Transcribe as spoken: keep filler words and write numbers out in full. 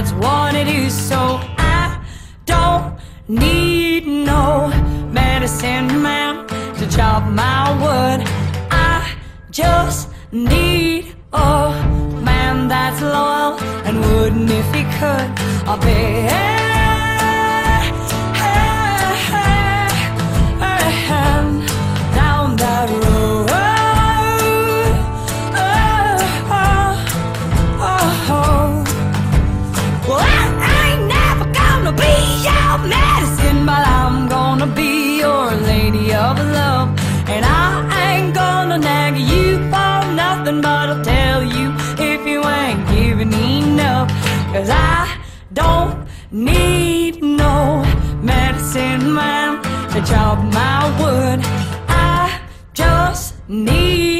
that's what it is. So I don't need no medicine man to chop my wood. I just need a man that's loyal and wouldn't if he could. I'll be down that road. Well, I ain't never gonna be your medicine, but I'm gonna be your lady of love. And I ain't gonna nag you for nothing, but I'll tell you if you ain't giving enough. Cause I don't need no medicine man to chop my wood. I just need